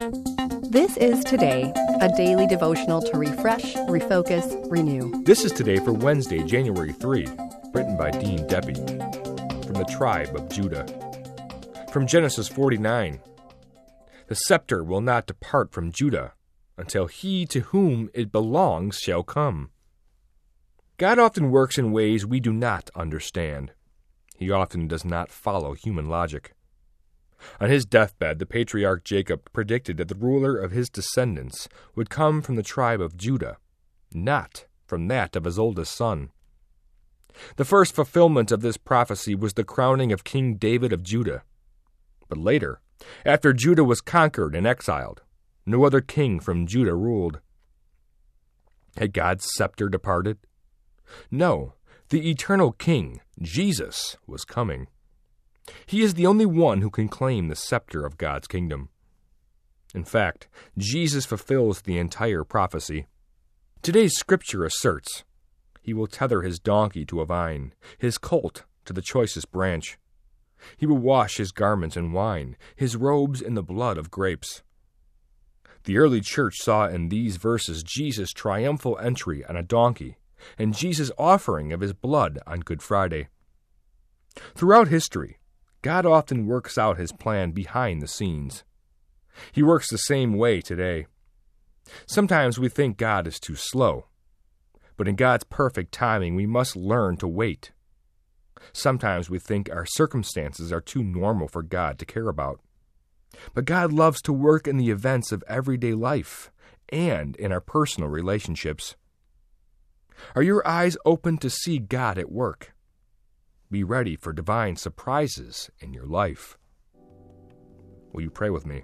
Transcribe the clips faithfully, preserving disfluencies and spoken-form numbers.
This is Today, a daily devotional to refresh, refocus, renew. This is Today for Wednesday, January third, written by Dean Debbie, from the tribe of Judah. From Genesis forty-nine, the scepter will not depart from Judah until he to whom it belongs shall come. God often works in ways we do not understand. He often does not follow human logic. On his deathbed, the patriarch Jacob predicted that the ruler of his descendants would come from the tribe of Judah, not from that of his oldest son. The first fulfillment of this prophecy was the crowning of King David of Judah. But later, after Judah was conquered and exiled, no other king from Judah ruled. Had God's scepter departed? No, the eternal King, Jesus, was coming. He is the only one who can claim the scepter of God's kingdom. In fact, Jesus fulfills the entire prophecy. Today's scripture asserts, he will tether his donkey to a vine, his colt to the choicest branch. He will wash his garments in wine, his robes in the blood of grapes. The early church saw in these verses Jesus' triumphal entry on a donkey, and Jesus' offering of his blood on Good Friday. Throughout history, God often works out his plan behind the scenes. He works the same way today. Sometimes we think God is too slow, but in God's perfect timing we must learn to wait. Sometimes we think our circumstances are too normal for God to care about. But God loves to work in the events of everyday life and in our personal relationships. Are your eyes open to see God at work? Be ready for divine surprises in your life. Will you pray with me?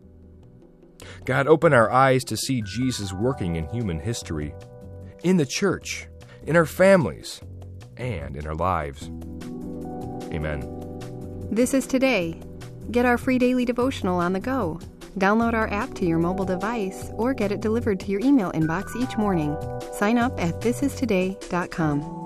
God, open our eyes to see Jesus working in human history, in the church, in our families, and in our lives. Amen. This is Today. Get our free daily devotional on the go. Download our app to your mobile device or get it delivered to your email inbox each morning. Sign up at this is today dot com.